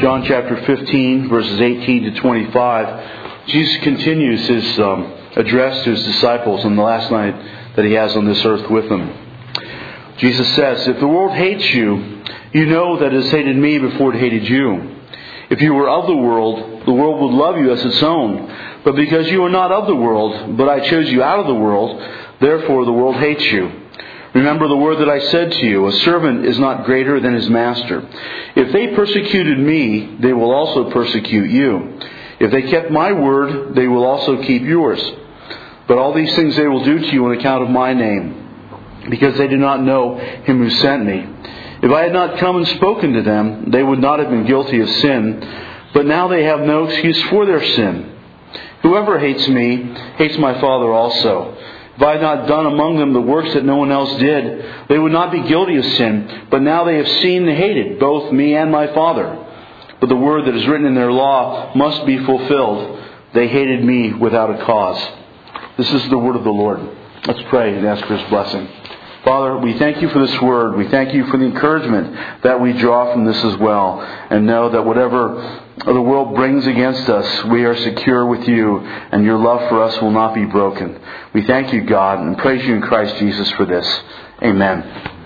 John chapter 15, verses 18 to 25, Jesus continues his address to his disciples on the last night that he has on this earth with them. Jesus says, "If the world hates you, you know that it has hated me before it hated you. If you were of the world would love you as its own. But because you are not of the world, but I chose you out of the world, therefore the world hates you. Remember the word that I said to you, a servant is not greater than his master. If they persecuted me, they will also persecute you. If they kept my word, they will also keep yours. But all these things they will do to you on account of my name, because they do not know him who sent me. If I had not come and spoken to them, they would not have been guilty of sin. But now they have no excuse for their sin. Whoever hates me, hates my Father also. If I had not done among them the works that no one else did, they would not be guilty of sin. But now they have seen and hated both me and my Father. But the word that is written in their law must be fulfilled. They hated me without a cause." This is the word of the Lord. Let's pray and ask for His blessing. Father, we thank you for this word. We thank you for the encouragement that we draw from this as well. And know that whatever the world brings against us, we are secure with you, and your love for us will not be broken. We thank you, God, and praise you in Christ Jesus for this. Amen.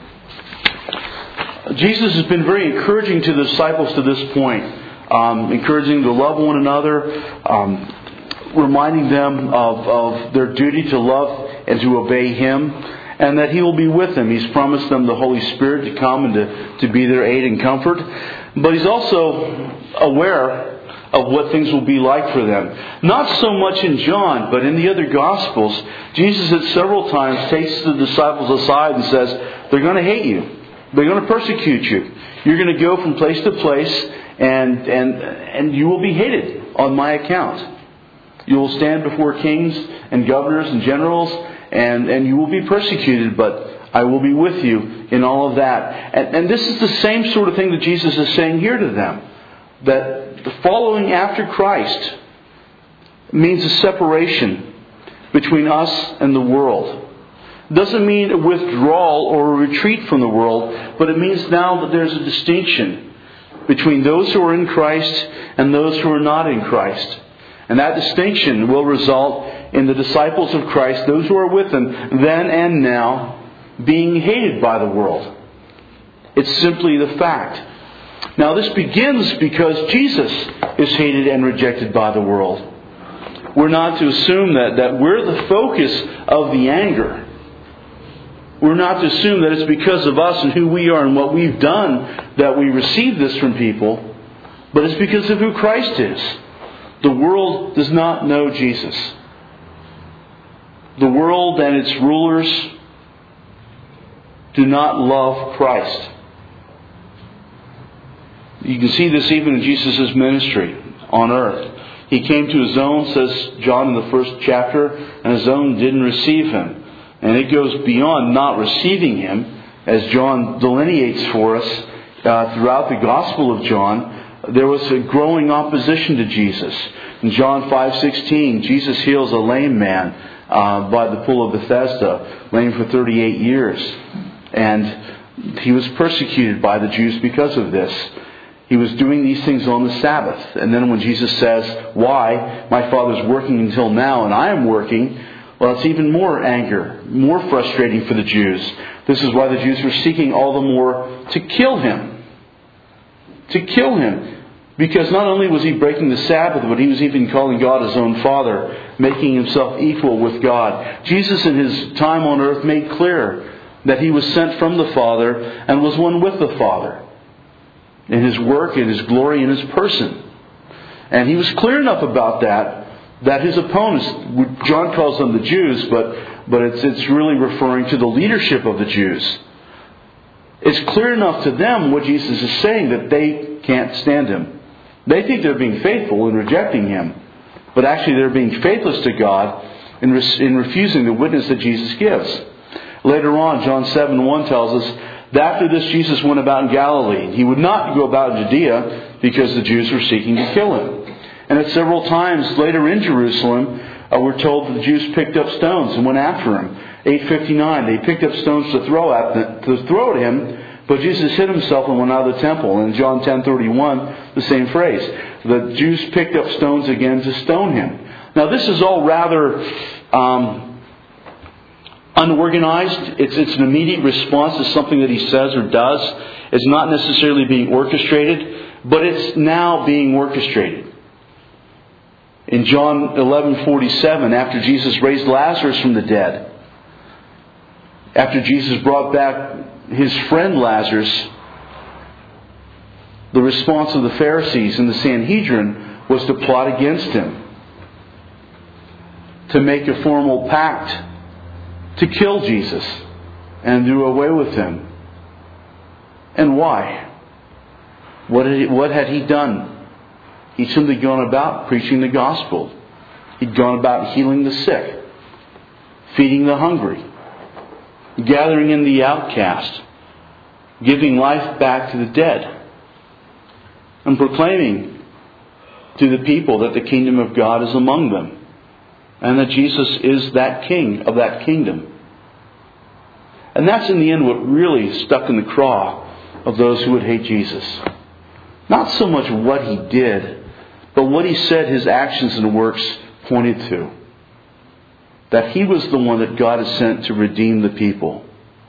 Jesus has been very encouraging to the disciples to this point. Encouraging to love one another, reminding them of their duty to love and to obey Him, and that He will be with them. He's promised them the Holy Spirit to come and to be their aid and comfort. But He's also aware of what things will be like for them. Not so much in John, but in the other Gospels, Jesus at several times takes the disciples aside and says, they're going to hate you. They're going to persecute you. You're going to go from place to place, and you will be hated on my account. You will stand before kings and governors and generals, and you will be persecuted, but I will be with you in all of that. And this is the same sort of thing that Jesus is saying here to them. That following after Christ means a separation between us and the world. It doesn't mean a withdrawal or a retreat from the world, but it means now that there's a distinction between those who are in Christ and those who are not in Christ. And that distinction will result in the disciples of Christ, those who are with Him then and now, being hated by the world. It's simply the fact. Now this begins because Jesus is hated and rejected by the world. We're not to assume that we're the focus of the anger. We're not to assume that it's because of us and who we are and what we've done that we receive this from people. But it's because of who Christ is. The world does not know Jesus. The world and its rulers do not love Christ. You can see this even in Jesus' ministry on earth. He came to His own, says John in the first chapter, and His own didn't receive Him. And it goes beyond not receiving Him, as John delineates for us throughout the Gospel of John. There was a growing opposition to Jesus. In John 5:16, Jesus heals a lame man by the pool of Bethesda, lame for 38 years. And he was persecuted by the Jews because of this. He was doing these things on the Sabbath. And then when Jesus says, "Why? My Father's working until now and I am working," well, it's even more anger, more frustrating for the Jews. This is why the Jews were seeking all the more to kill Him. To kill Him. Because not only was He breaking the Sabbath, but He was even calling God His own Father, making Himself equal with God. Jesus in His time on earth made clear that He was sent from the Father and was one with the Father in His work, in His glory, in His person. And He was clear enough about that His opponents, John calls them the Jews, but it's really referring to the leadership of the Jews. It's clear enough to them what Jesus is saying that they can't stand Him. They think they're being faithful in rejecting Him, but actually they're being faithless to God in refusing the witness that Jesus gives. Later on, John 7:1 tells us that after this Jesus went about in Galilee. He would not go about in Judea because the Jews were seeking to kill Him. And at several times later in Jerusalem, we're told that the Jews picked up stones and went after Him. 8:59, they picked up stones to throw at Him, But Jesus hid himself and went out of the temple. And in John 10:31, the same phrase. The Jews picked up stones again to stone him. Now this is all rather unorganized. It's an immediate response to something that he says or does. It's not necessarily being orchestrated, but it's now being orchestrated. In John 11:47, after Jesus raised Lazarus from the dead, after Jesus brought back his friend Lazarus, the response of the Pharisees and the Sanhedrin was to plot against him, to make a formal pact, to kill Jesus and do away with him. And why? What had he done? He'd simply gone about preaching the gospel. He'd gone about healing the sick, feeding the hungry, gathering in the outcast, giving life back to the dead, and proclaiming to the people that the kingdom of God is among them, and that Jesus is that king of that kingdom. And that's in the end what really stuck in the craw of those who would hate Jesus. Not so much what he did, but what he said his actions and works pointed to. That he was the one that God had sent to redeem the people.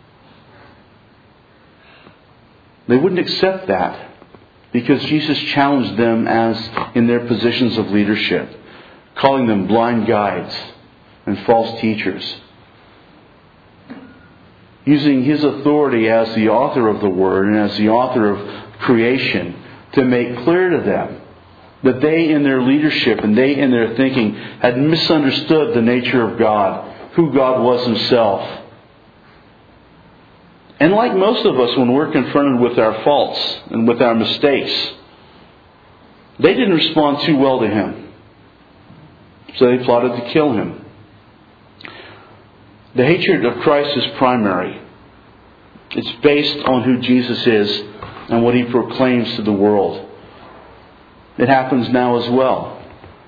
They wouldn't accept that because Jesus challenged them as in their positions of leadership, calling them blind guides and false teachers. Using his authority as the author of the Word and as the author of creation to make clear to them that they in their leadership and they in their thinking had misunderstood the nature of God, who God was himself. And like most of us, when we're confronted with our faults and with our mistakes, they didn't respond too well to him. So they plotted to kill him. The hatred of Christ is primary. It's based on who Jesus is and what he proclaims to the world. It happens now as well.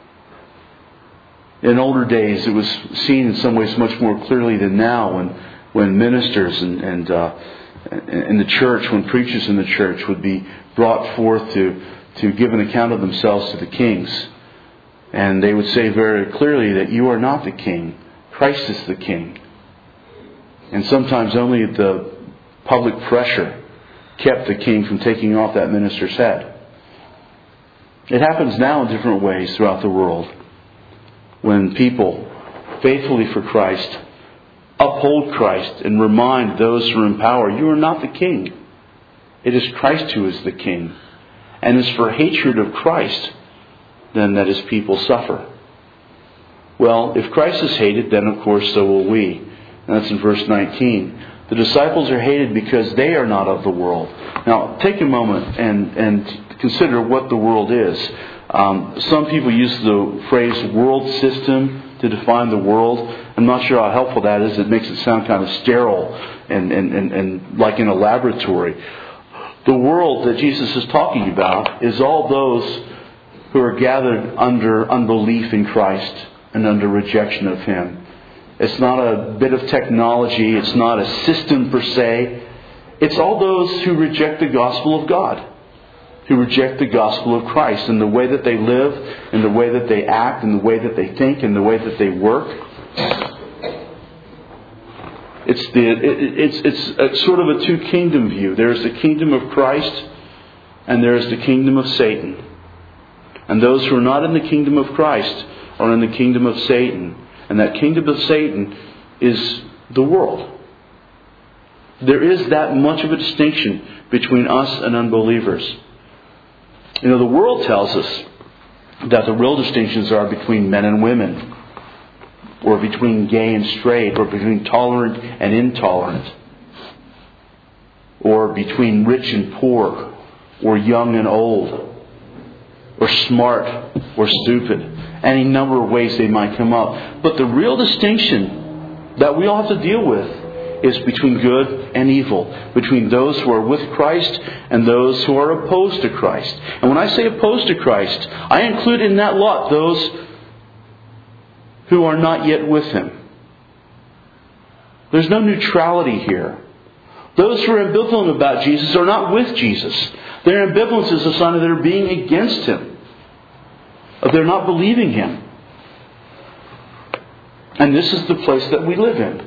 In older days, it was seen in some ways much more clearly than now when ministers and in the church, when preachers in the church would be brought forth to give an account of themselves to the kings. And they would say very clearly that you are not the king. Christ is the king. And sometimes only the public pressure kept the king from taking off that minister's head. It happens now in different ways throughout the world. When people, faithfully for Christ, uphold Christ and remind those who are in power, you are not the king. It is Christ who is the king. And it's for hatred of Christ then that his people suffer. Well, if Christ is hated, then of course so will we. And that's in verse 19. The disciples are hated because they are not of the world. Now, take a moment and consider what the world is. Some people use the phrase world system to define the world. I'm not sure how helpful that is. It makes it sound kind of sterile and like in a laboratory. The world that Jesus is talking about is all those who are gathered under unbelief in Christ and under rejection of him. It's not a bit of technology. It's not a system per se. It's all those who reject the gospel of God, who reject the gospel of Christ and the way that they live, and the way that they act, and the way that they think, and the way that they work. It's sort of a two-kingdom view. There's the kingdom of Christ, and there's the kingdom of Satan. And those who are not in the kingdom of Christ are in the kingdom of Satan. And that kingdom of Satan is the world. There is that much of a distinction between us and unbelievers. You know, the world tells us that the real distinctions are between men and women, or between gay and straight, or between tolerant and intolerant, or between rich and poor, or young and old, or smart or stupid. Any number of ways they might come up. But the real distinction that we all have to deal with is between good and evil, between those who are with Christ and those who are opposed to Christ. And when I say opposed to Christ, I include in that lot those who are not yet with him. There's no neutrality here. Those who are ambivalent about Jesus are not with Jesus. Their ambivalence is a sign of their being against Him, of their not believing Him. And this is the place that we live in.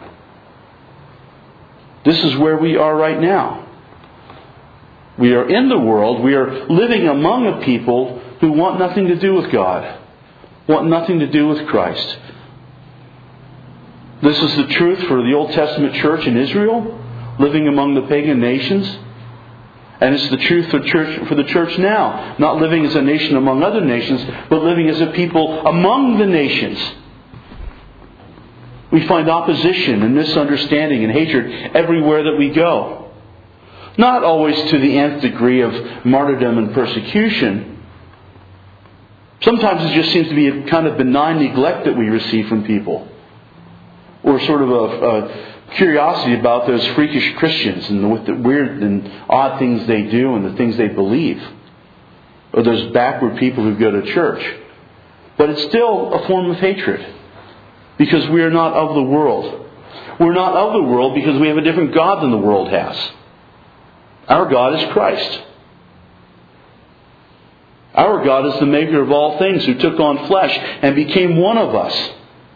This is where we are right now. We are in the world. We are living among a people who want nothing to do with God, want nothing to do with Christ. This is the truth for the Old Testament church in Israel, living among the pagan nations. And it's the truth for the church now, not living as a nation among other nations, but living as a people among the nations. We find opposition and misunderstanding and hatred everywhere that we go. Not always to the nth degree of martyrdom and persecution. Sometimes it just seems to be a kind of benign neglect that we receive from people. Or sort of a curiosity about those freakish Christians and with the weird and odd things they do and the things they believe. Or those backward people who go to church. But it's still a form of hatred. Because we are not of the world. We're not of the world because we have a different God than the world has. Our God is Christ. Our God is the maker of all things, who took on flesh and became one of us.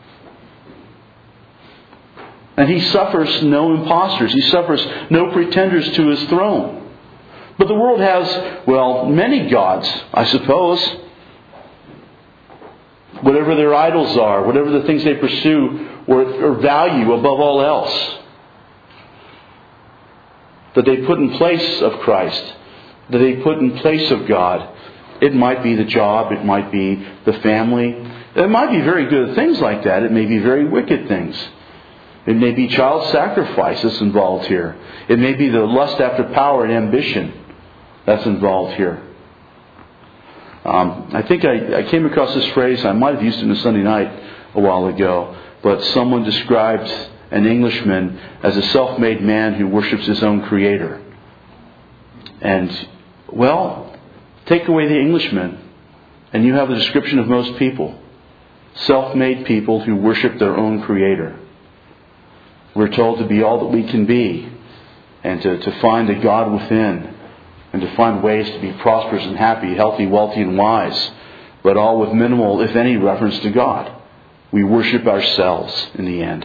And He suffers no impostors. He suffers no pretenders to His throne. But the world has, many gods, I suppose. Whatever their idols are, whatever the things they pursue or value above all else, that they put in place of Christ, that they put in place of God. It might be the job, it might be the family. It might be very good things like that. It may be very wicked things. It may be child sacrifice that's involved here. It may be the lust after power and ambition that's involved here. I think I came across this phrase, I might have used it in a Sunday night a while ago, but someone described an Englishman as a self-made man who worships his own creator. And, take away the Englishman, and you have the description of most people. Self-made people who worship their own creator. We're told to be all that we can be, and to find a God within, and to find ways to be prosperous and happy, healthy, wealthy, and wise, but all with minimal, if any, reference to God. We worship ourselves in the end.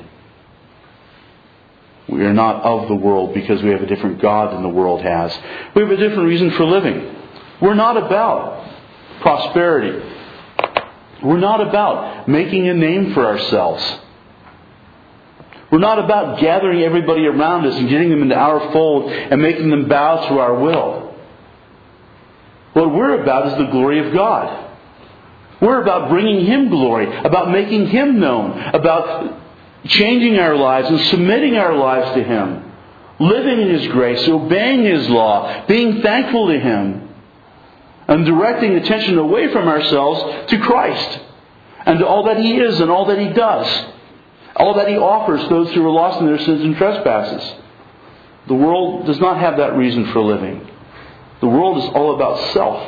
We are not of the world because we have a different God than the world has. We have a different reason for living. We're not about prosperity. We're not about making a name for ourselves. We're not about gathering everybody around us and getting them into our fold and making them bow to our will. What we're about is the glory of God. We're about bringing Him glory, about making Him known, about changing our lives and submitting our lives to Him, living in His grace, obeying His law, being thankful to Him, and directing attention away from ourselves to Christ and to all that He is and all that He does, all that He offers those who are lost in their sins and trespasses. The world does not have that reason for living. The world is all about self.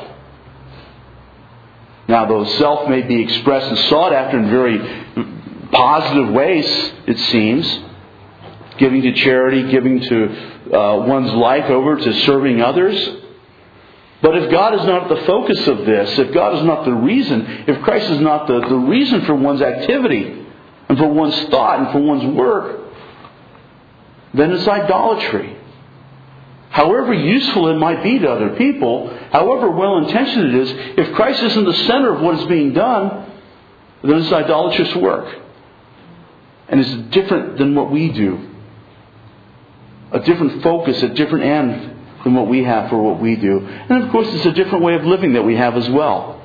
Now, though self may be expressed and sought after in very positive ways, it seems, giving to charity, giving to one's life over to serving others. But if God is not the focus of this, if God is not the reason, if Christ is not the reason for one's activity and for one's thought and for one's work, then it's idolatry. However useful it might be to other people, however well-intentioned it is, if Christ isn't the center of what is being done, then it's idolatrous work. And it's different than what we do. A different focus, a different end than what we have for what we do. And of course, it's a different way of living that we have as well.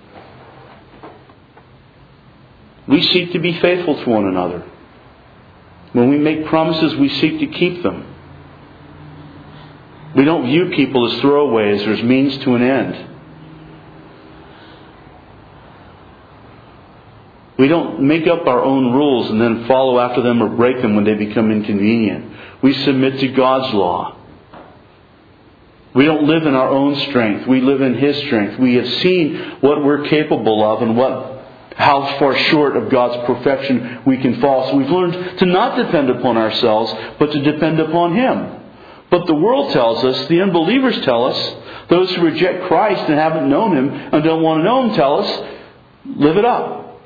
We seek to be faithful to one another. When we make promises, we seek to keep them. We don't view people as throwaways or as means to an end. We don't make up our own rules and then follow after them or break them when they become inconvenient. We submit to God's law. We don't live in our own strength. We live in His strength. We have seen what we're capable of and how far short of God's perfection we can fall. So we've learned to not depend upon ourselves, but to depend upon Him. But the world tells us, the unbelievers tell us, those who reject Christ and haven't known Him and don't want to know Him tell us, live it up.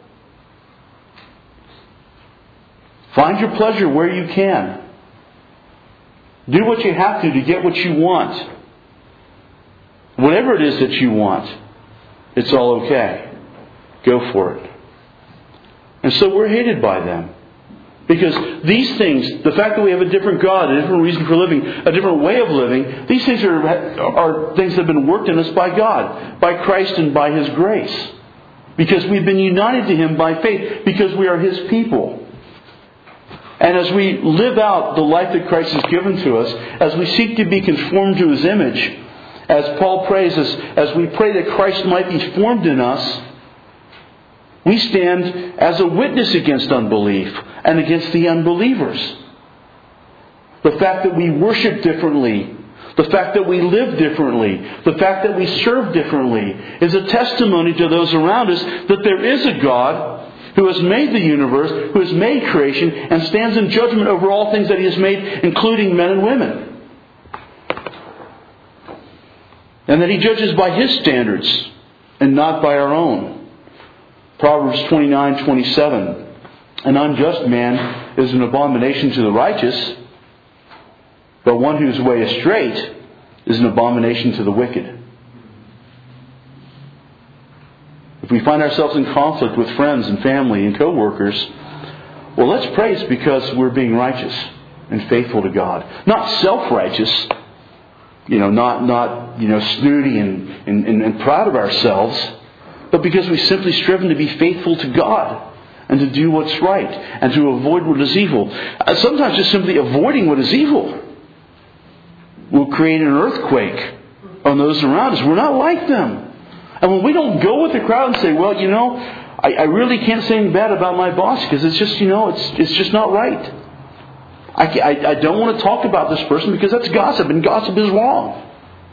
Find your pleasure where you can. Do what you have to get what you want. Whatever it is that you want, it's all okay. Go for it. And so we're hated by them. Because these things, the fact that we have a different God, a different reason for living, a different way of living, these things are things that have been worked in us by God, by Christ and by His grace. Because we've been united to Him by faith, because we are His people. And as we live out the life that Christ has given to us, as we seek to be conformed to His image, as Paul prays, as we pray that Christ might be formed in us, we stand as a witness against unbelief and against the unbelievers. The fact that we worship differently, the fact that we live differently, the fact that we serve differently is a testimony to those around us that there is a God who has made the universe, who has made creation, and stands in judgment over all things that He has made, including men and women. And that He judges by His standards and not by our own. Proverbs 29:27. An unjust man is an abomination to the righteous, but one whose way is straight is an abomination to the wicked. If we find ourselves in conflict with friends and family and co-workers, well, let's pray it's because we're being righteous and faithful to God. Not self-righteous, not snooty and proud of ourselves, but because we've simply striven to be faithful to God and to do what's right and to avoid what is evil. Sometimes just simply avoiding what is evil will create an earthquake on those around us. We're not like them. And when we don't go with the crowd and say, well, I really can't say anything bad about my boss because it's just, it's just not right. I don't want to talk about this person because that's gossip, and gossip is wrong.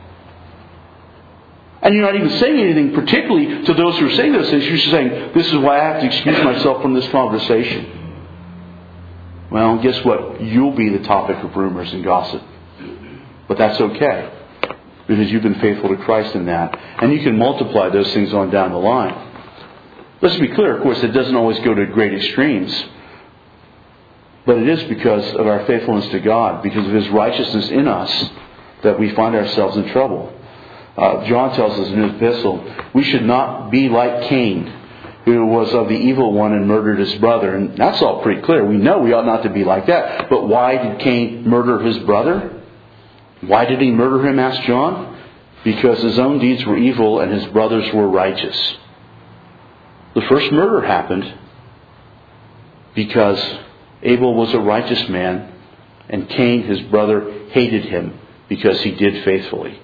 And you're not even saying anything particularly to those who are saying those things. You're just saying, this is why I have to excuse myself from this conversation. Well, guess what? You'll be the topic of rumors and gossip. But that's okay, because you've been faithful to Christ in that. And you can multiply those things on down the line. Let's be clear, of course, it doesn't always go to great extremes. But it is because of our faithfulness to God, because of His righteousness in us, that we find ourselves in trouble. John tells us in his epistle, we should not be like Cain, who was of the evil one and murdered his brother. And that's all pretty clear. We know we ought not to be like that. But why did Cain murder his brother? Why did he murder him, asked John? Because his own deeds were evil and his brothers were righteous. The first murder happened because Abel was a righteous man and Cain, his brother, hated him because he did faithfully.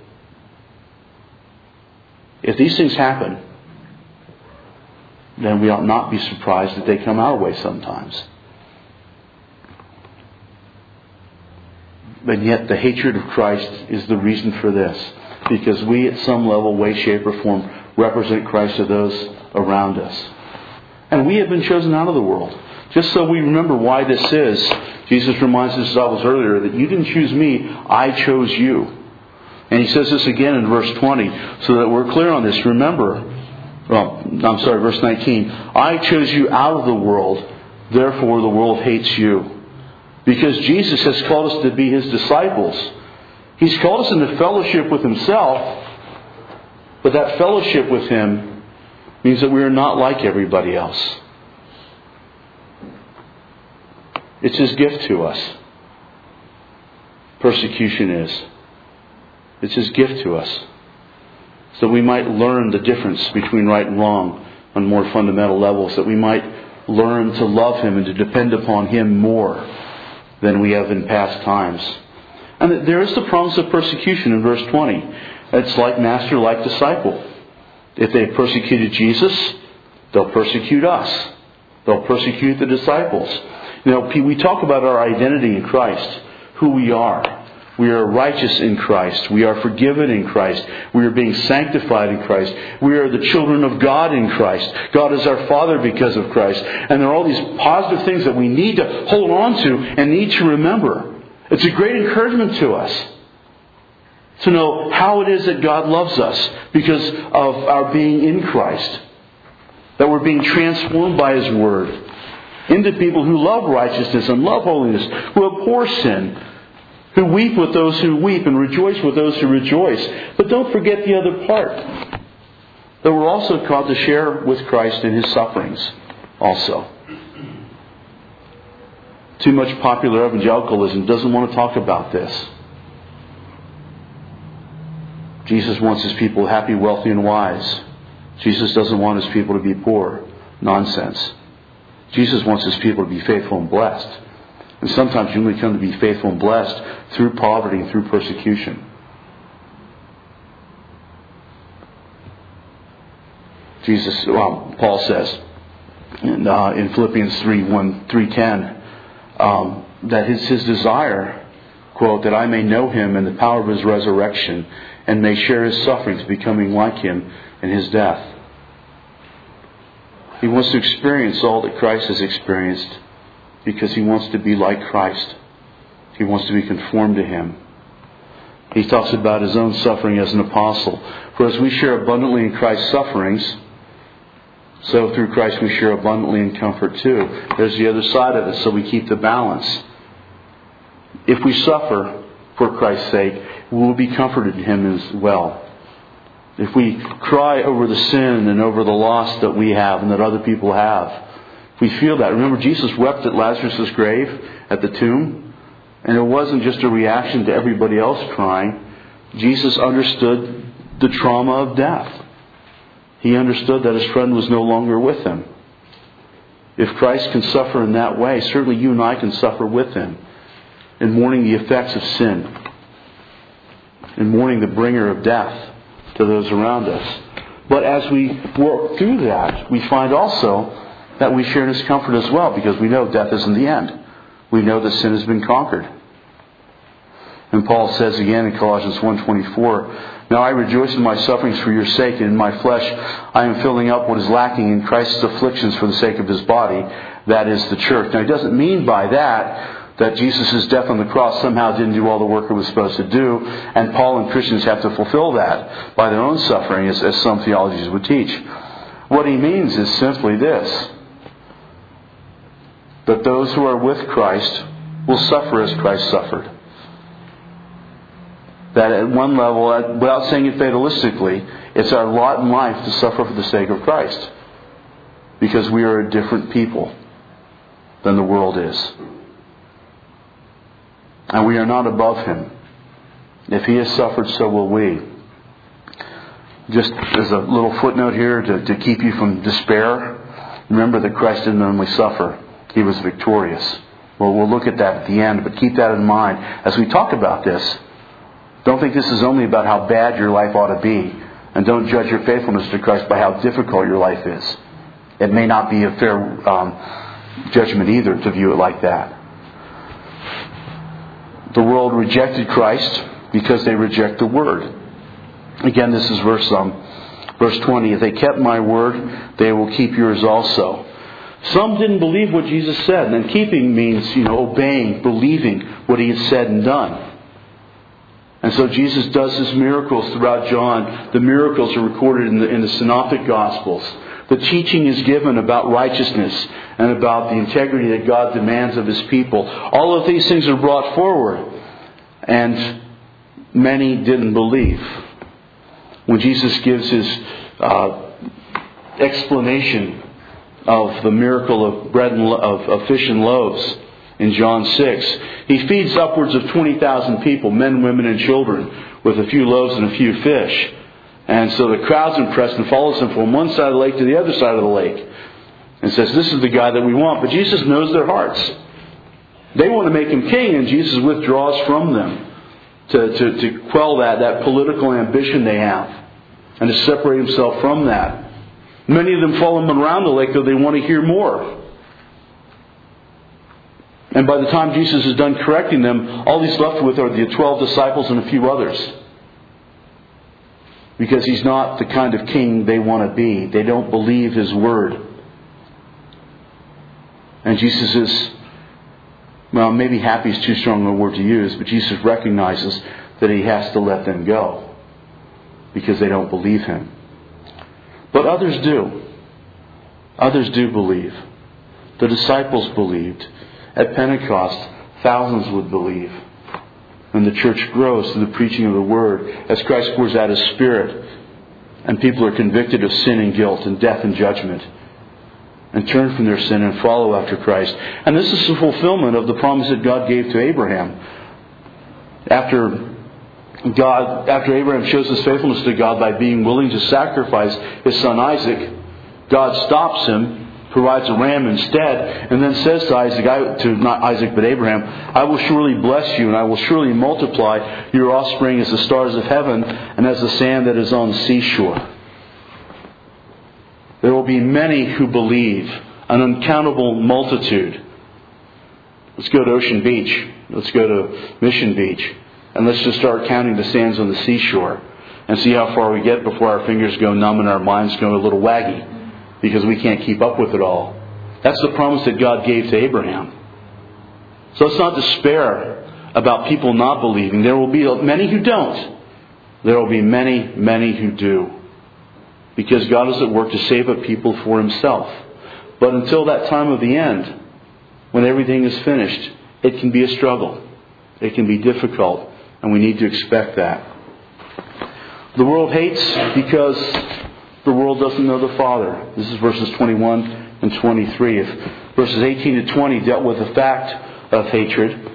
If these things happen, then we ought not be surprised that they come our way sometimes. But yet the hatred of Christ is the reason for this. Because we at some level, way, shape, or form represent Christ to those around us. And we have been chosen out of the world. Just so we remember why this is, Jesus reminds his disciples earlier that you didn't choose me, I chose you. And he says this again in verse 20, so that we're clear on this. Remember, verse 19. I chose you out of the world, therefore the world hates you. Because Jesus has called us to be His disciples. He's called us into fellowship with Himself, but that fellowship with Him means that we are not like everybody else. It's His gift to us. Persecution is. It's His gift to us. So we might learn the difference between right and wrong on more fundamental levels. That we might learn to love Him and to depend upon Him more than we have in past times. And there is the promise of persecution in verse 20. It's like master, like disciple. If they persecuted Jesus, they'll persecute us. They'll persecute the disciples. We talk about our identity in Christ, who we are. We are righteous in Christ. We are forgiven in Christ. We are being sanctified in Christ. We are the children of God in Christ. God is our Father because of Christ. And there are all these positive things that we need to hold on to and need to remember. It's a great encouragement to us. To know how it is that God loves us because of our being in Christ. That we're being transformed by His Word into people who love righteousness and love holiness, who abhor sin, who weep with those who weep and rejoice with those who rejoice. But don't forget the other part. That we're also called to share with Christ in His sufferings also. Too much popular evangelicalism doesn't want to talk about this. Jesus wants His people happy, wealthy, and wise. Jesus doesn't want His people to be poor. Nonsense. Jesus wants His people to be faithful and blessed. And sometimes you only come to be faithful and blessed through poverty and through persecution. Paul says in Philippians 3:10 that his desire, quote, that I may know Him in the power of His resurrection and may share His sufferings, becoming like Him in His death. He wants to experience all that Christ has experienced because he wants to be like Christ. He wants to be conformed to Him. He talks about his own suffering as an apostle. For as we share abundantly in Christ's sufferings, so through Christ we share abundantly in comfort too. There's the other side of it, so we keep the balance. If we suffer for Christ's sake, we will be comforted in Him as well. If we cry over the sin and over the loss that we have and that other people have, if we feel that. Remember, Jesus wept at Lazarus' grave at the tomb. And it wasn't just a reaction to everybody else crying. Jesus understood the trauma of death. He understood that his friend was no longer with him. If Christ can suffer in that way, certainly you and I can suffer with Him in mourning the effects of sin, in mourning the bringer of death to those around us. But as we work through that, we find also that we share in His comfort as well, because we know death isn't the end. We know that sin has been conquered. And Paul says again in Colossians 1:24, now I rejoice in my sufferings for your sake, and in my flesh I am filling up what is lacking in Christ's afflictions for the sake of His body, that is the church. Now He doesn't mean by that Jesus' death on the cross somehow didn't do all the work it was supposed to do, and Paul and Christians have to fulfill that by their own suffering, as some theologies would teach. What he means is simply this, that those who are with Christ will suffer as Christ suffered. That at one level, without saying it fatalistically, it's our lot in life to suffer for the sake of Christ. Because we are a different people than the world is. And we are not above Him. If He has suffered, so will we. Just as a little footnote here to keep you from despair, remember that Christ didn't only suffer, He was victorious. Well, we'll look at that at the end, but keep that in mind as we talk about this. Don't think this is only about how bad your life ought to be. And don't judge your faithfulness to Christ by how difficult your life is. It may not be a fair judgment either to view it like that. The world rejected Christ because they reject the Word. Again, this is verse 20. If they kept my word, they will keep yours also. Some didn't believe what Jesus said. And keeping means, obeying, believing what He had said and done. And so Jesus does His miracles throughout John. The miracles are recorded in the Synoptic Gospels. The teaching is given about righteousness and about the integrity that God demands of His people. All of these things are brought forward. And many didn't believe. When Jesus gives His explanation of the miracle of bread and of fish and loaves in John 6, He feeds upwards of 20,000 people, men, women, and children, with a few loaves and a few fish. And so the crowd's impressed and follows Him from one side of the lake to the other side of the lake. And says, this is the guy that we want. But Jesus knows their hearts. They want to make Him king, and Jesus withdraws from them to quell that political ambition they have. And to separate Himself from that. Many of them follow Him around the lake, though they want to hear more. And by the time Jesus is done correcting them, all He's left with are the 12 disciples and a few others. Because He's not the kind of king they want to be. They don't believe His word. And Jesus is, maybe happy is too strong a word to use, but Jesus recognizes that He has to let them go because they don't believe Him. But others do. Others do believe. The disciples believed. At Pentecost, thousands would believe. And the church grows through the preaching of the Word as Christ pours out His Spirit and people are convicted of sin and guilt and death and judgment and turn from their sin and follow after Christ. And this is the fulfillment of the promise that God gave to Abraham. After Abraham shows his faithfulness to God by being willing to sacrifice his son Isaac, God stops him, provides a ram instead, and then says to not Isaac but Abraham, I will surely bless you and I will surely multiply your offspring as the stars of heaven and as the sand that is on the seashore. There will be many who believe, an uncountable multitude. Let's go to Ocean Beach. Let's go to Mission Beach. And let's just start counting the sands on the seashore and see how far we get before our fingers go numb and our minds go a little waggy because we can't keep up with it all. That's the promise that God gave to Abraham. So let's not despair about people not believing. There will be many who don't. There will be many, many who do. Because God is at work to save a people for Himself. But until that time of the end, when everything is finished, it can be a struggle. It can be difficult. And we need to expect that. The world hates because the world doesn't know the Father. This is verses 21 and 23. If verses 18 to 20 dealt with the fact of hatred,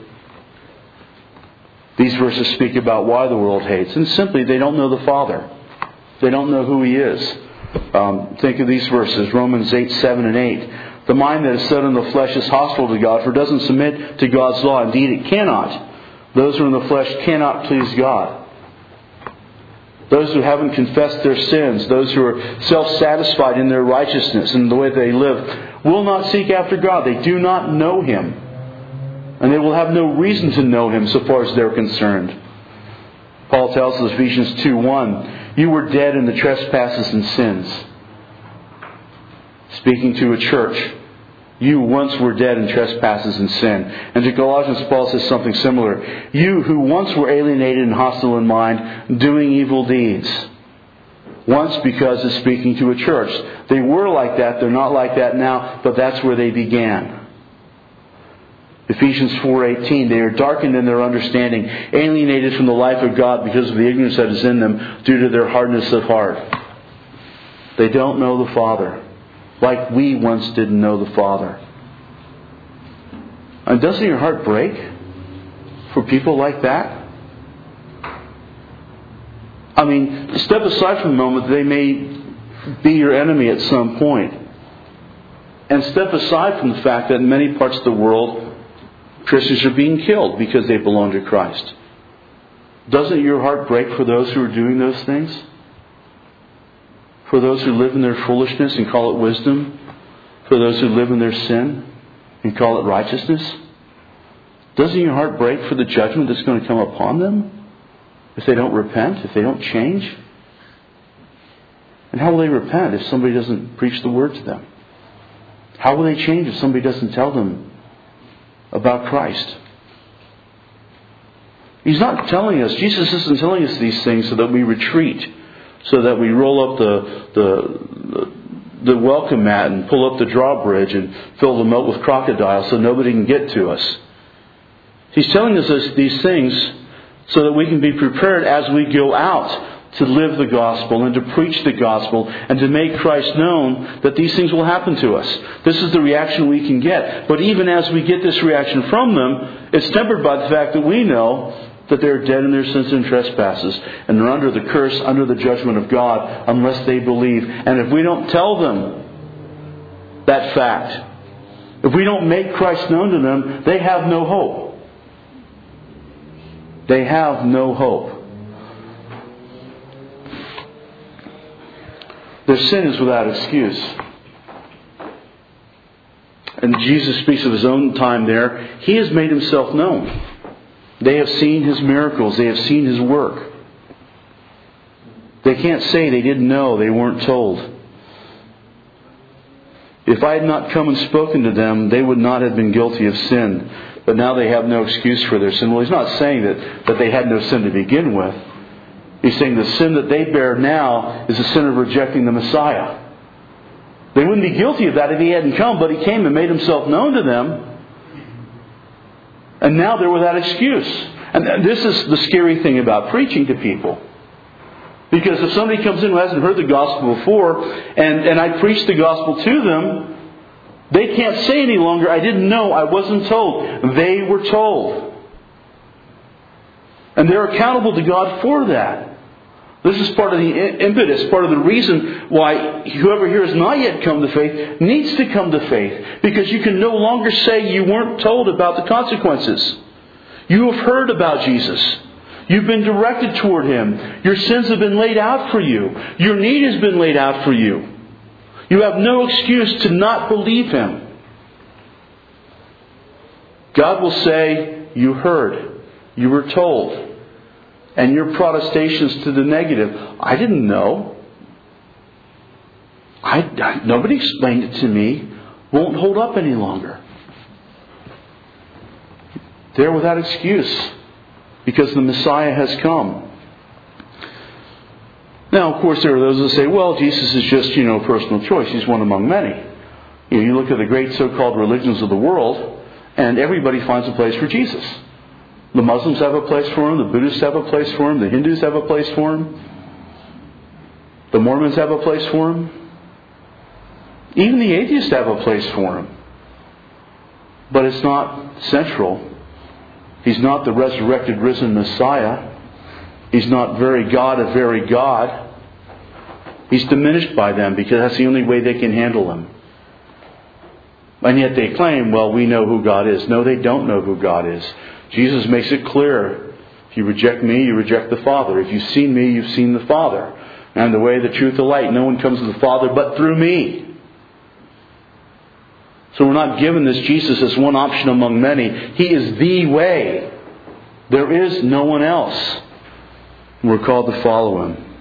these verses speak about why the world hates. And simply, they don't know the Father. They don't know who He is. Think of these verses, Romans 8, 7 and 8. The mind that is set in the flesh is hostile to God, for it doesn't submit to God's law. Indeed, it cannot. Those who are in the flesh cannot please God. Those who haven't confessed their sins, those who are self-satisfied in their righteousness and the way they live, will not seek after God. They do not know Him. And they will have no reason to know Him so far as they're concerned. Paul tells us, Ephesians 2:1, you were dead in the trespasses and sins. Speaking to a church, you once were dead in trespasses and sin. And to Colossians, Paul says something similar. You who once were alienated and hostile in mind, doing evil deeds. Once, because it's speaking to a church. They were like that, they're not like that now, but that's where they began. Ephesians 4:18, they are darkened in their understanding, alienated from the life of God because of the ignorance that is in them due to their hardness of heart. They don't know the Father, like we once didn't know the Father. And doesn't your heart break for people like that? I mean, step aside for a moment, they may be your enemy at some point. And step aside from the fact that in many parts of the world, Christians are being killed because they belong to Christ. Doesn't your heart break for those who are doing those things? For those who live in their foolishness and call it wisdom? For those who live in their sin and call it righteousness? Doesn't your heart break for the judgment that's going to come upon them if they don't repent, if they don't change? And how will they repent if somebody doesn't preach the Word to them? How will they change if somebody doesn't tell them about Christ? He's not telling us, Jesus isn't telling us these things so that we retreat, so that we roll up the welcome mat and pull up the drawbridge and fill the moat with crocodiles so nobody can get to us. He's telling us these things so that we can be prepared as we go out to live the gospel and to preach the gospel and to make Christ known, that these things will happen to us. This is the reaction we can get. But even as we get this reaction from them, it's tempered by the fact that we know that they're dead in their sins and trespasses and they're under the curse, under the judgment of God, unless they believe. And if we don't tell them that fact, if we don't make Christ known to them, they have no hope. They have no hope. Their sin is without excuse. And Jesus speaks of His own time there. He has made Himself known. They have seen His miracles. They have seen His work. They can't say they didn't know, they weren't told. If I had not come and spoken to them, they would not have been guilty of sin. but now they have no excuse for their sin. Well, he's not saying that they had no sin to begin with. He's saying the sin that they bear now is the sin of rejecting the Messiah. They wouldn't be guilty of that if he hadn't come, but he came and made himself known to them. And now they're without excuse. And this is the scary thing about preaching to people. Because if somebody comes in who hasn't heard the gospel before, and I preach the gospel to them, they can't say any longer, I didn't know, I wasn't told. They were told. And they're accountable to God for that. This is part of the impetus, part of the reason why whoever here has not yet come to faith needs to come to faith. Because you can no longer say you weren't told about the consequences. You have heard about Jesus. You've been directed toward Him. Your sins have been laid out for you. Your need has been laid out for you. You have no excuse to not believe Him. God will say, you heard. You were told. And your protestations to the negative, I didn't know. Nobody explained it to me. Won't hold up any longer. They're without excuse because the Messiah has come. Now, of course, there are those that say, well, Jesus is just, personal choice. He's one among many. You look at the great so-called religions of the world, and everybody finds a place for Jesus. The Muslims have a place for Him. The Buddhists have a place for Him. The Hindus have a place for Him. The Mormons have a place for Him. Even the atheists have a place for Him. But it's not central. He's not the resurrected, risen Messiah. He's not very God of very God. He's diminished by them because that's the only way they can handle Him. And yet they claim, well, we know who God is. No, they don't know who God is. Jesus makes it clear. If you reject me, you reject the Father. If you've seen me, you've seen the Father. And the way, the truth, the light. No one comes to the Father but through me. So we're not given this Jesus as one option among many. He is the way. There is no one else. And we're called to follow Him.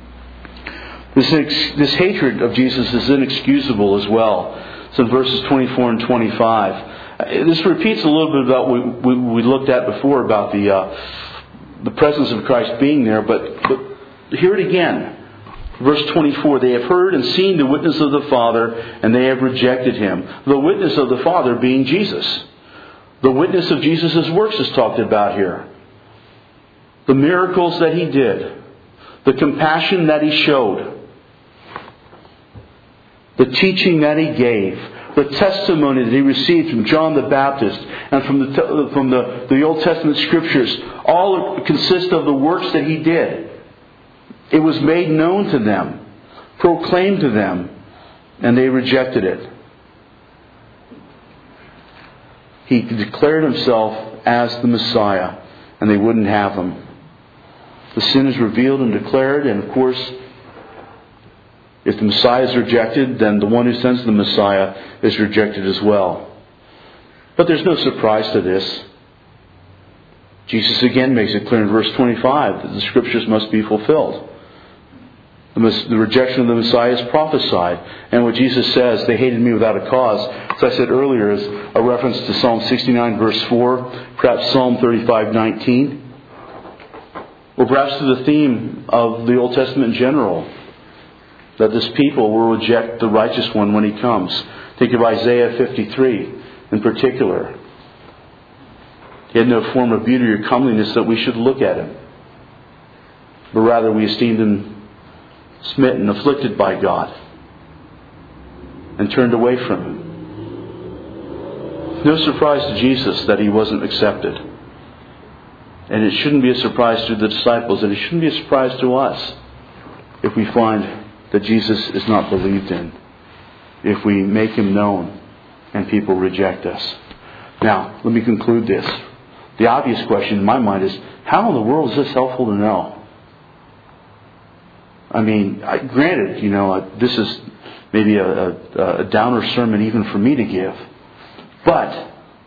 This hatred of Jesus is inexcusable as well. It's in verses 24 and 25. This repeats a little bit about what we looked at before about the presence of Christ being there. But hear it again. Verse 24, they have heard and seen the witness of the Father, and they have rejected Him. The witness of the Father being Jesus. The witness of Jesus' works is talked about here. The miracles that He did. The compassion that He showed. The teaching that He gave. The testimony that He received from John the Baptist and from the Old Testament Scriptures. All consist of the works that He did. It was made known to them, proclaimed to them, and they rejected it. He declared Himself as the Messiah, and they wouldn't have Him. The sin is revealed and declared, and of course, if the Messiah is rejected, then the one who sends the Messiah is rejected as well. But there's no surprise to this. Jesus again makes it clear in verse 25 that the Scriptures must be fulfilled. The rejection of the Messiah is prophesied. And what Jesus says, they hated me without a cause, as I said earlier, is a reference to Psalm 69 verse 4, perhaps Psalm 35:19, or perhaps to the theme of the Old Testament in general, that this people will reject the righteous one when He comes. Think of Isaiah 53 in particular. He had no form of beauty or comeliness that we should look at Him, but rather we esteemed Him smitten, afflicted by God, and turned away from Him. No surprise to Jesus that He wasn't accepted. And it shouldn't be a surprise to the disciples, and it shouldn't be a surprise to us if we find that Jesus is not believed in, if we make Him known and people reject us. Now, let me conclude this. The obvious question in my mind is, how in the world is this helpful to know? I mean, granted, this is maybe a downer sermon even for me to give. But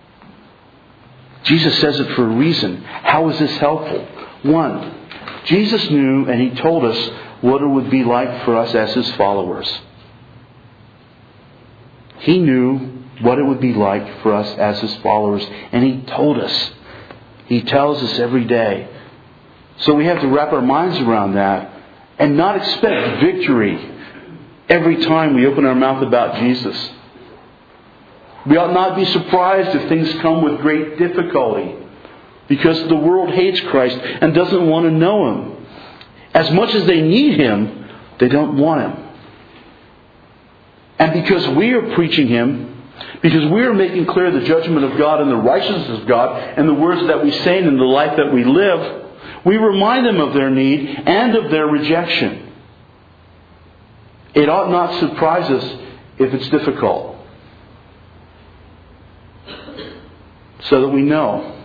Jesus says it for a reason. How is this helpful? One, Jesus knew and He told us what it would be like for us as His followers. He knew what it would be like for us as His followers. And He told us. He tells us every day. So we have to wrap our minds around that and not expect victory every time we open our mouth about Jesus. We ought not be surprised if things come with great difficulty, because the world hates Christ and doesn't want to know Him. As much as they need Him, they don't want Him. And because we are preaching Him, because we are making clear the judgment of God and the righteousness of God and the words that we say and the life that we live, we remind them of their need and of their rejection. It ought not surprise us if it's difficult. So that we know.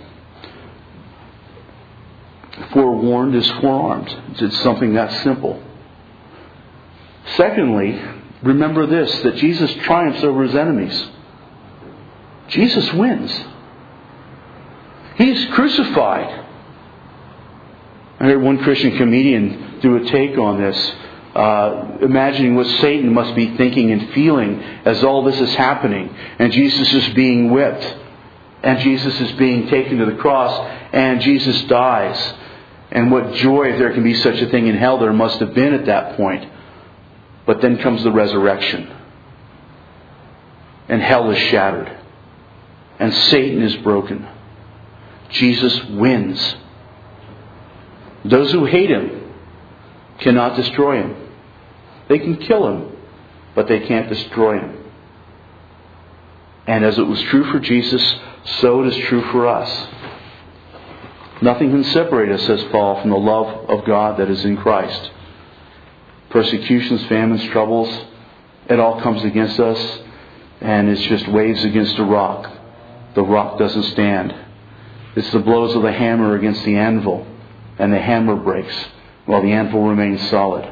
Forewarned is forearmed. It's something that simple. Secondly, remember this, that Jesus triumphs over His enemies. Jesus wins. He's crucified. I heard one Christian comedian do a take on this, imagining what Satan must be thinking and feeling as all this is happening. And Jesus is being whipped. And Jesus is being taken to the cross. And Jesus dies. And what joy, if there can be such a thing in hell, there must have been at that point. But then comes the resurrection. And hell is shattered. And Satan is broken. Jesus wins. Those who hate Him cannot destroy Him. They can kill Him, but they can't destroy Him. And as it was true for Jesus, so it is true for us. Nothing can separate us, says Paul, from the love of God that is in Christ. Persecutions, famines, troubles, it all comes against us, and it's just waves against a rock. The rock doesn't stand. It's the blows of the hammer against the anvil, and the hammer breaks while the anvil remains solid.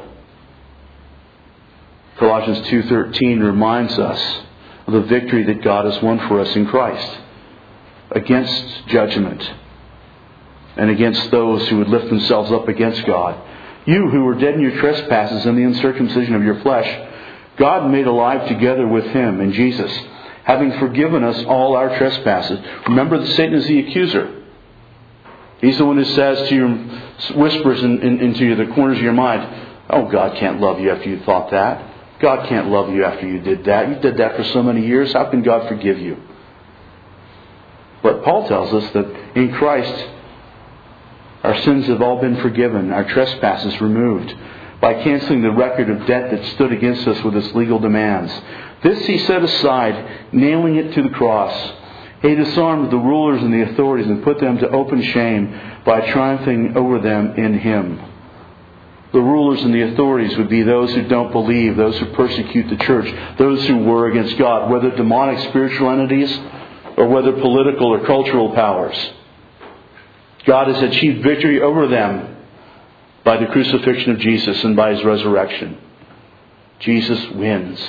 Colossians 2:13 reminds us of the victory that God has won for us in Christ against judgment and against those who would lift themselves up against God. You who were dead in your trespasses and the uncircumcision of your flesh, God made alive together with Him in Jesus, having forgiven us all our trespasses. Remember that Satan is the accuser. He's the one who says to you, whispers into the corners of your mind, oh, God can't love you after you thought that. God can't love you after you did that. You did that for so many years. How can God forgive you? But Paul tells us that in Christ, our sins have all been forgiven, our trespasses removed, by canceling the record of debt that stood against us with its legal demands. This He set aside, nailing it to the cross. He disarmed the rulers and the authorities and put them to open shame by triumphing over them in Him. The rulers and the authorities would be those who don't believe, those who persecute the church, those who war against God, whether demonic spiritual entities or whether political or cultural powers. God has achieved victory over them by the crucifixion of Jesus and by His resurrection. Jesus wins.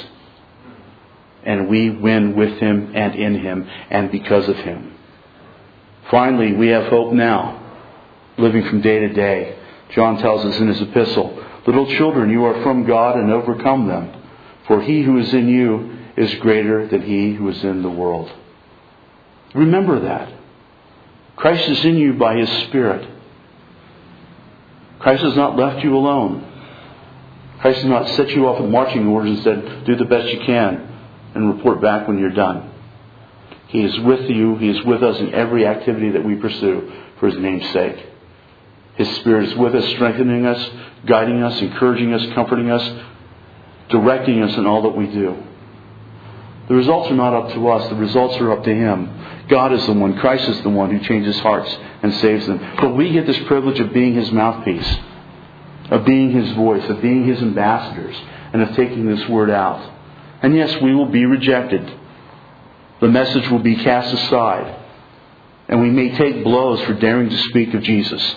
And we win with Him and in Him and because of Him. Finally, we have hope now, living from day to day. John tells us in his epistle, little children, you are from God and overcome them. For He who is in you is greater than he who is in the world. Remember that. Christ is in you by His Spirit. Christ has not left you alone. Christ has not set you off with marching orders and said, do the best you can and report back when you're done. He is with you. He is with us in every activity that we pursue for His name's sake. His Spirit is with us, strengthening us, guiding us, encouraging us, comforting us, directing us in all that we do. The results are not up to us. The results are up to Him. God is the one. Christ is the one who changes hearts and saves them. But we get this privilege of being His mouthpiece, of being His voice, of being His ambassadors, and of taking this word out. And yes, we will be rejected. The message will be cast aside. And we may take blows for daring to speak of Jesus.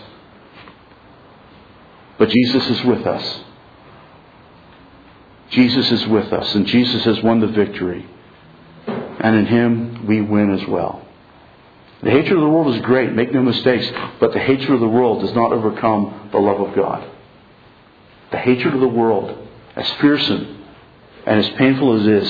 But Jesus is with us. Jesus is with us. And Jesus has won the victory. And in Him we win as well. The hatred of the world is great, make no mistakes. But the hatred of the world does not overcome the love of God. The hatred of the world, as fearsome and as painful as it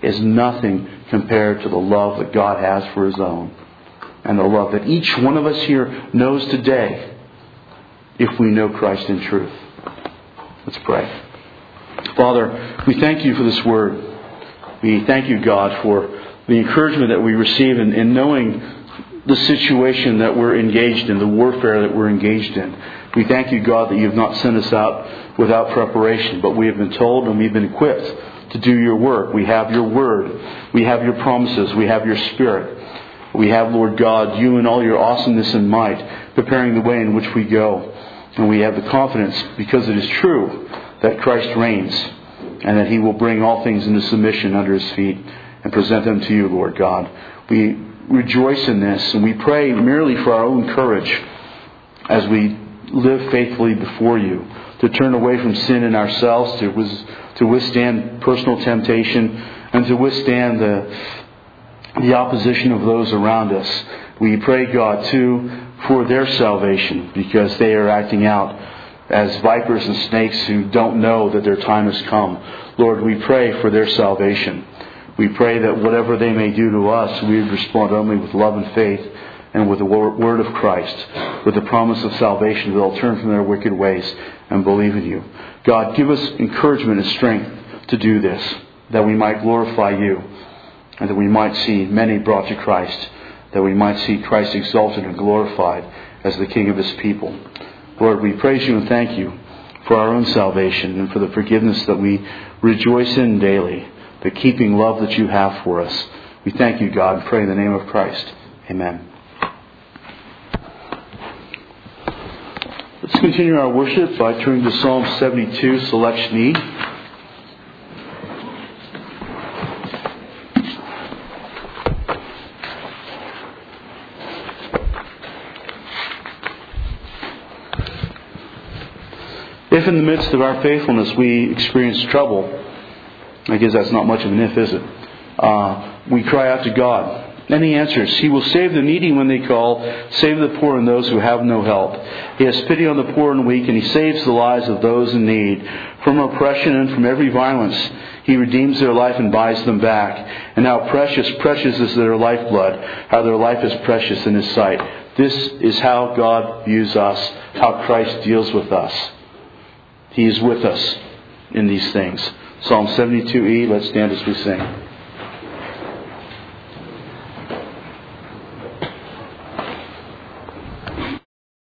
is nothing compared to the love that God has for His own. And the love that each one of us here knows today if we know Christ in truth. Let's pray. Father, we thank You for this word. We thank You, God, for the encouragement that we receive in knowing the situation that we're engaged in, the warfare that we're engaged in. We thank You, God, that You have not sent us out without preparation, but we have been told and we've been equipped to do Your work. We have Your word. We have Your promises. We have Your Spirit. We have, Lord God, You in all Your awesomeness and might, preparing the way in which we go. And we have the confidence, because it is true, that Christ reigns and that He will bring all things into submission under His feet and present them to You, Lord God. We rejoice in this, and we pray merely for our own courage as we live faithfully before You, to turn away from sin in ourselves, to withstand personal temptation, and to withstand the opposition of those around us. We pray, God, too, for their salvation, because they are acting out as vipers and snakes who don't know that their time has come. Lord, we pray for their salvation. We pray that whatever they may do to us, we would respond only with love and faith and with the word of Christ, with the promise of salvation, that they'll turn from their wicked ways and believe in You. God, give us encouragement and strength to do this, that we might glorify You, and that we might see many brought to Christ, that we might see Christ exalted and glorified as the King of His people. Lord, we praise You and thank You for our own salvation and for the forgiveness that we rejoice in daily, the keeping love that You have for us. We thank You, God, and pray in the name of Christ. Amen. Let's continue our worship by turning to Psalm 72, Selection E. If in the midst of our faithfulness we experience trouble, I guess that's not much of an if, is it? We cry out to God, and He answers. He will save the needy when they call, save the poor and those who have no help. He has pity on the poor and weak, and He saves the lives of those in need. From oppression and from every violence, He redeems their life and buys them back. And how precious, precious is their lifeblood, how their life is precious in His sight. This is how God views us, how Christ deals with us. He is with us in these things. Psalm 72E, let's stand as we sing.